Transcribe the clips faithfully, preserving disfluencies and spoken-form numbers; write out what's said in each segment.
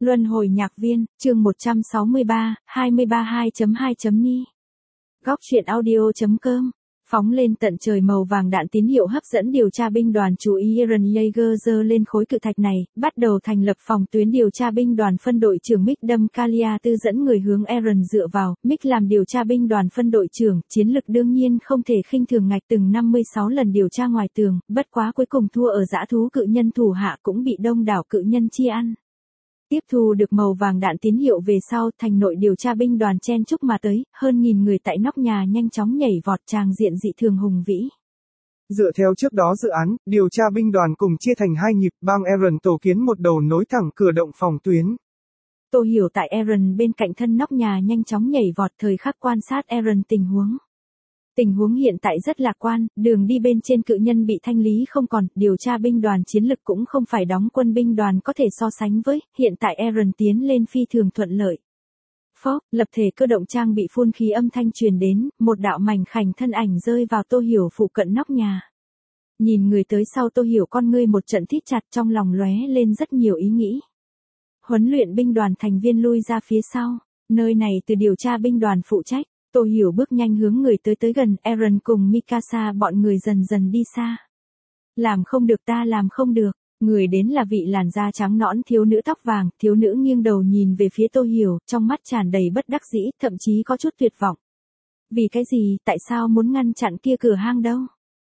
Luân hồi nhạc viên, chương một trăm sáu mươi ba, hai mươi ba hai chấm hai chấm ni. Góc truyện audio chấm com. Phóng lên tận trời màu vàng đạn tín hiệu hấp dẫn điều tra binh đoàn chú ý. Aaron Yeager giơ lên khối cự thạch này, bắt đầu thành lập phòng tuyến điều tra binh đoàn. Phân đội trưởng Mick Dumkalia tư dẫn người hướng Aaron dựa vào. Mick làm điều tra binh đoàn phân đội trưởng, chiến lực đương nhiên không thể khinh thường. Ngạch từng năm mươi sáu lần điều tra ngoài tường, bất quá cuối cùng thua ở dã thú cự nhân thủ hạ, cũng bị đông đảo cự nhân chi ăn. Tiếp thu được màu vàng đạn tín hiệu về sau, thành nội điều tra binh đoàn chen chúc mà tới, hơn nghìn người tại nóc nhà nhanh chóng nhảy vọt, tràng diện dị thường hùng vĩ. Dựa theo trước đó dự án, điều tra binh đoàn cùng chia thành hai nhịp, bang Aaron tổ kiến một đầu nối thẳng cửa động phòng tuyến. Tô Hiểu tại Aaron bên cạnh thân nóc nhà nhanh chóng nhảy vọt, thời khắc quan sát Aaron tình huống. Tình huống hiện tại rất lạc quan, đường đi bên trên cự nhân bị thanh lý không còn, điều tra binh đoàn chiến lực cũng không phải đóng quân binh đoàn có thể so sánh với, hiện tại Aaron tiến lên phi thường thuận lợi. Phó, lập thể cơ động trang bị phun khí âm thanh truyền đến, một đạo mảnh khảnh thân ảnh rơi vào Tô Hiểu phụ cận nóc nhà. Nhìn người tới sau, Tô Hiểu con ngươi một trận thít chặt, trong lòng lóe lên rất nhiều ý nghĩ. Huấn luyện binh đoàn thành viên lui ra phía sau, nơi này từ điều tra binh đoàn phụ trách. Tô Hiểu bước nhanh hướng người tới tới gần, Aaron cùng Mikasa bọn người dần dần đi xa. Làm không được ta làm không được, người đến là vị làn da trắng nõn thiếu nữ tóc vàng, thiếu nữ nghiêng đầu nhìn về phía Tô Hiểu, trong mắt tràn đầy bất đắc dĩ, thậm chí có chút tuyệt vọng. Vì cái gì, tại sao muốn ngăn chặn kia cửa hang đâu?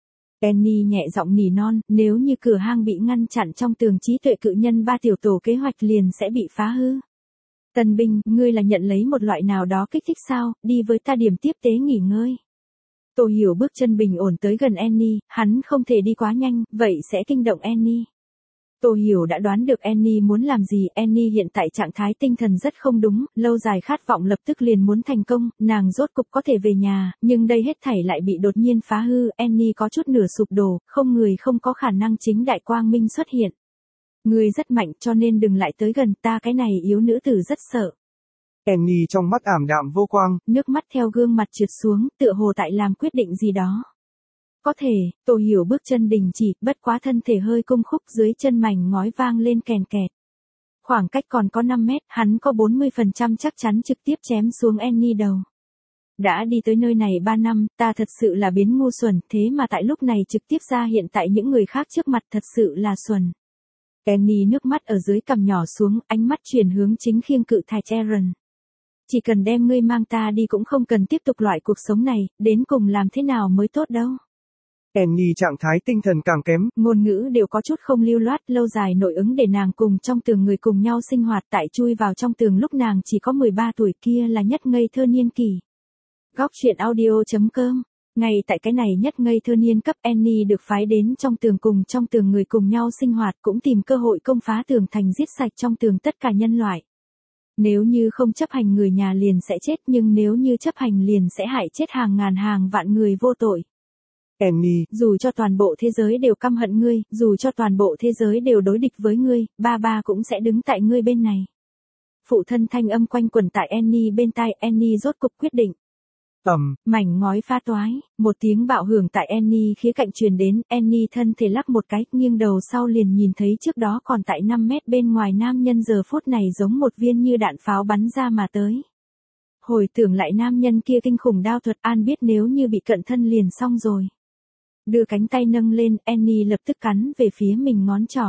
Annie nhẹ giọng nỉ non, nếu như cửa hang bị ngăn chặn trong tường trí tuệ cự nhân ba tiểu tổ kế hoạch liền sẽ bị phá hư. Tân binh, ngươi là nhận lấy một loại nào đó kích thích sao, đi với ta điểm tiếp tế nghỉ ngơi. Tô Hiểu bước chân bình ổn tới gần Annie, hắn không thể đi quá nhanh, vậy sẽ kinh động Annie. Tô Hiểu đã đoán được Annie muốn làm gì, Annie hiện tại trạng thái tinh thần rất không đúng, lâu dài khát vọng lập tức liền muốn thành công, nàng rốt cục có thể về nhà, nhưng đây hết thảy lại bị đột nhiên phá hư, Annie có chút nửa sụp đổ, không người không có khả năng chính đại quang minh xuất hiện. Ngươi rất mạnh cho nên đừng lại tới gần ta, cái này yếu nữ tử rất sợ. Annie trong mắt ảm đạm vô quang, nước mắt theo gương mặt trượt xuống, tựa hồ tại làm quyết định gì đó. Có thể, Tô Hiểu bước chân đình chỉ, bất quá thân thể hơi cung khúc, dưới chân mảnh ngói vang lên kèn kẹt. Khoảng cách còn có năm mét, hắn có bốn mươi phần trăm chắc chắn trực tiếp chém xuống Annie đầu. Đã đi tới nơi này ba năm, ta thật sự là biến ngu xuẩn, thế mà tại lúc này trực tiếp ra hiện tại những người khác trước mặt, thật sự là xuẩn. Annie nước mắt ở dưới cằm nhỏ xuống, ánh mắt chuyển hướng chính khiêng cự thạch Aaron. Chỉ cần đem ngươi mang ta đi cũng không cần tiếp tục loại cuộc sống này, đến cùng làm thế nào mới tốt đâu. Annie trạng thái tinh thần càng kém, ngôn ngữ đều có chút không lưu loát, lâu dài nội ứng để nàng cùng trong tường người cùng nhau sinh hoạt, tại chui vào trong tường lúc nàng chỉ có mười ba tuổi, kia là nhất ngây thơ niên kỳ. Góc truyện audio chấm com. Ngay tại cái này nhất ngây thơ niên cấp, Annie được phái đến trong tường cùng trong tường người cùng nhau sinh hoạt, cũng tìm cơ hội công phá tường thành, giết sạch trong tường tất cả nhân loại. Nếu như không chấp hành người nhà liền sẽ chết, nhưng nếu như chấp hành liền sẽ hại chết hàng ngàn hàng vạn người vô tội. Annie, dù cho toàn bộ thế giới đều căm hận ngươi, dù cho toàn bộ thế giới đều đối địch với ngươi, ba ba cũng sẽ đứng tại ngươi bên này. Phụ thân thanh âm quanh quẩn tại Annie bên tai, Annie rốt cục quyết định. Ầm, mảnh ngói pha toái, một tiếng bạo hưởng tại Annie khía cạnh truyền đến, Annie thân thể lắc một cái, nghiêng đầu sau liền nhìn thấy trước đó còn tại năm mét bên ngoài nam nhân giờ phút này giống một viên như đạn pháo bắn ra mà tới. Hồi tưởng lại nam nhân kia kinh khủng đao thuật, An biết nếu như bị cận thân liền xong rồi. Đưa cánh tay nâng lên, Annie lập tức cắn về phía mình ngón trỏ.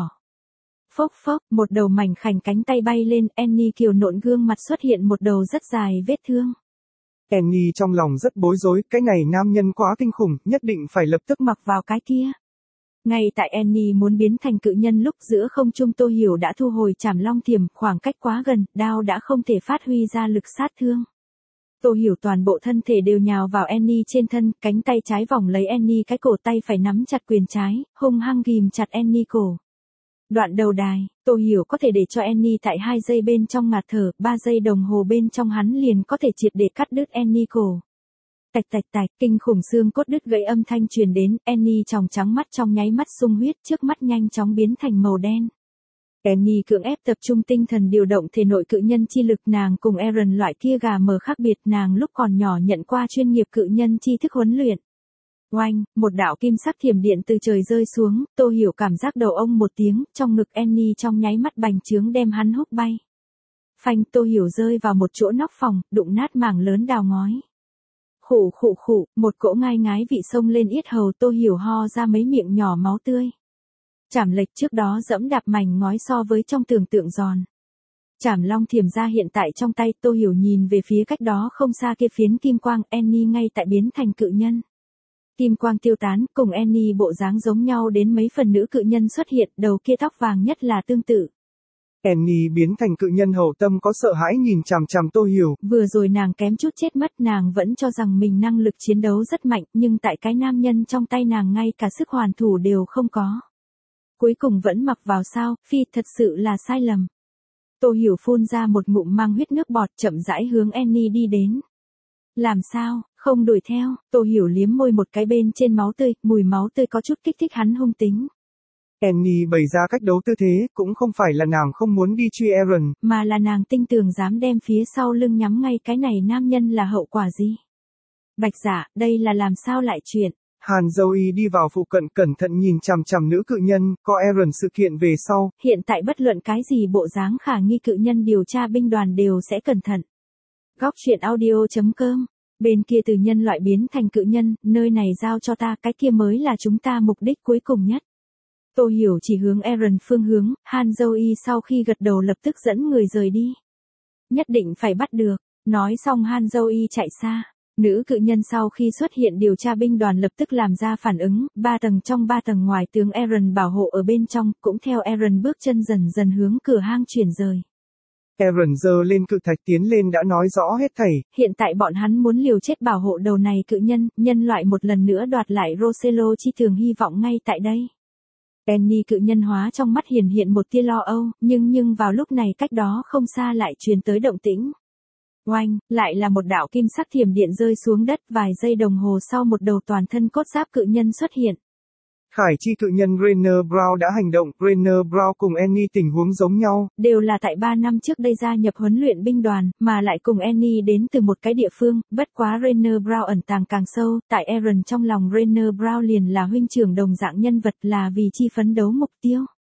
Phốc phốc, một đầu mảnh khảnh cánh tay bay lên, Annie kiều nộn gương mặt xuất hiện một đầu rất dài vết thương. Annie trong lòng rất bối rối, cái này nam nhân quá kinh khủng, nhất định phải lập tức mặc vào cái kia. Ngay tại Annie muốn biến thành cự nhân lúc giữa không trung, Tô Hiểu đã thu hồi trảm long thiểm, khoảng cách quá gần, đao đã không thể phát huy ra lực sát thương. Tô Hiểu toàn bộ thân thể đều nhào vào Annie trên thân, cánh tay trái vòng lấy Annie cái cổ, tay phải nắm chặt quyền trái, hung hăng ghìm chặt Annie cổ. Đoạn đầu đài, Tô Hiểu có thể để cho Annie tại hai giây bên trong ngạt thở, ba giây đồng hồ bên trong hắn liền có thể triệt để cắt đứt Annie cổ. Tạch tạch tạch, kinh khủng xương cốt đứt gãy âm thanh truyền đến, Annie tròng trắng mắt trong nháy mắt sung huyết, trước mắt nhanh chóng biến thành màu đen. Annie cưỡng ép tập trung tinh thần điều động thể nội cự nhân chi lực, nàng cùng Aaron loại kia gà mờ khác biệt, nàng lúc còn nhỏ nhận qua chuyên nghiệp cự nhân chi thức huấn luyện. Oanh, một đạo kim sắc thiểm điện từ trời rơi xuống, Tô Hiểu cảm giác đầu ông một tiếng, trong ngực Annie trong nháy mắt bành trướng đem hắn húc bay. Phanh, Tô Hiểu rơi vào một chỗ nóc phòng, đụng nát mảng lớn đào ngói. Khụ khụ khụ, một cỗ ngai ngái vị xông lên yết hầu, Tô Hiểu ho ra mấy miệng nhỏ máu tươi. Trảm lệch trước đó dẫm đạp mảnh ngói so với trong tưởng tượng giòn. Trảm long thiềm ra hiện tại trong tay, Tô Hiểu nhìn về phía cách đó không xa kia phiến kim quang, Annie ngay tại biến thành cự nhân. Kim quang tiêu tán, cùng Annie bộ dáng giống nhau đến mấy phần nữ cự nhân xuất hiện, đầu kia tóc vàng nhất là tương tự. Annie biến thành cự nhân hậu tâm có sợ hãi nhìn chằm chằm Tô Hiểu. Vừa rồi nàng kém chút chết mất, nàng vẫn cho rằng mình năng lực chiến đấu rất mạnh, nhưng tại cái nam nhân trong tay nàng ngay cả sức hoàn thủ đều không có. Cuối cùng vẫn mặc vào sao, phi, thật sự là sai lầm. Tô Hiểu phun ra một ngụm mang huyết nước bọt, chậm rãi hướng Annie đi đến. Làm sao, không đuổi theo, Tô Hiểu liếm môi một cái bên trên máu tươi, mùi máu tươi có chút kích thích hắn hung tính. Annie bày ra cách đấu tư thế, cũng không phải là nàng không muốn đi truy Aaron, mà là nàng tinh tường dám đem phía sau lưng nhắm ngay cái này nam nhân là hậu quả gì. Bạch Dạ, đây là làm sao lại chuyện. Hàn Dâu-y đi vào phụ cận cẩn thận nhìn chằm chằm nữ cự nhân, có Aaron sự kiện về sau. Hiện tại bất luận cái gì bộ dáng khả nghi cự nhân điều tra binh đoàn đều sẽ cẩn thận. Góc truyện audio chấm com. Bên kia từ nhân loại biến thành cự nhân, nơi này giao cho ta, cái kia mới là chúng ta mục đích cuối cùng nhất. Tô Hiểu chỉ hướng Aaron phương hướng, Han Dâu-y sau khi gật đầu lập tức dẫn người rời đi. Nhất định phải bắt được, nói xong Han Dâu-y chạy xa. Nữ cự nhân sau khi xuất hiện điều tra binh đoàn lập tức làm ra phản ứng, ba tầng trong ba tầng ngoài tướng Aaron bảo hộ ở bên trong, cũng theo Aaron bước chân dần dần hướng cửa hang chuyển rời. Aaron giơ lên cự thạch tiến lên đã nói rõ hết thảy. Hiện tại bọn hắn muốn liều chết bảo hộ đầu này cự nhân, nhân loại một lần nữa đoạt lại Rosello chi thường hy vọng ngay tại đây. Annie cự nhân hóa trong mắt hiển hiện một tia lo âu, nhưng nhưng vào lúc này cách đó không xa lại truyền tới động tĩnh. Oanh, lại là một đạo kim sắc thiểm điện rơi xuống đất, vài giây đồng hồ sau một đầu toàn thân cốt giáp cự nhân xuất hiện. Khải chi cự nhân Rainer Brown đã hành động, Rainer Brown cùng Annie tình huống giống nhau. Đều là tại ba năm trước đây gia nhập huấn luyện binh đoàn, mà lại cùng Annie đến từ một cái địa phương, bất quá Rainer Brown ẩn tàng càng sâu, tại Aaron trong lòng Rainer Brown liền là huynh trưởng đồng dạng nhân vật, là vì chi phấn đấu mục tiêu.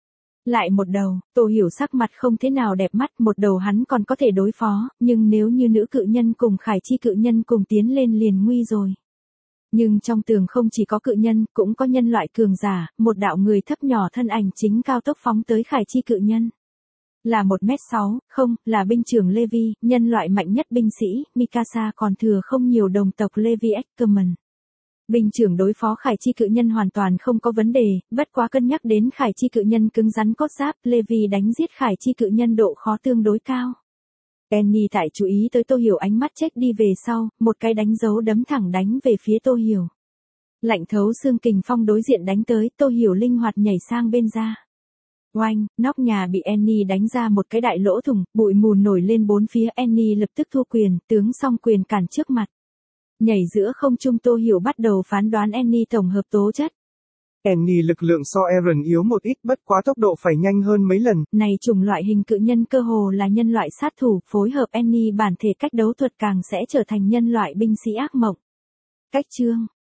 Lại một đầu, Tô Hiểu sắc mặt không thế nào đẹp mắt, một đầu hắn còn có thể đối phó, nhưng nếu như nữ cự nhân cùng Khải chi cự nhân cùng tiến lên liền nguy rồi. Nhưng trong tường không chỉ có cự nhân, cũng có nhân loại cường giả, một đạo người thấp nhỏ thân ảnh chính cao tốc phóng tới Khải chi cự nhân. Là một mét sáu, không, là binh trưởng Levi, nhân loại mạnh nhất binh sĩ, Mikasa còn thừa không nhiều đồng tộc Levi Ackerman. Binh trưởng đối phó Khải chi cự nhân hoàn toàn không có vấn đề, bất quá cân nhắc đến Khải chi cự nhân cứng rắn cốt giáp, Levi đánh giết Khải chi cự nhân độ khó tương đối cao. Annie tại chú ý tới Tô Hiểu ánh mắt chết đi về sau, một cái đánh dấu đấm thẳng đánh về phía Tô Hiểu. Lạnh thấu xương kình phong đối diện đánh tới, Tô Hiểu linh hoạt nhảy sang bên ra. Oanh, nóc nhà bị Annie đánh ra một cái đại lỗ thủng, bụi mù nổi lên bốn phía, Annie lập tức thua quyền, tướng song quyền cản trước mặt. Nhảy giữa không trung, Tô Hiểu bắt đầu phán đoán Annie tổng hợp tố chất. Annie lực lượng so Aaron yếu một ít, bất quá tốc độ phải nhanh hơn mấy lần. Này chủng loại hình cự nhân cơ hồ là nhân loại sát thủ, phối hợp Annie bản thể cách đấu thuật càng sẽ trở thành nhân loại binh sĩ ác mộng. Cách chương,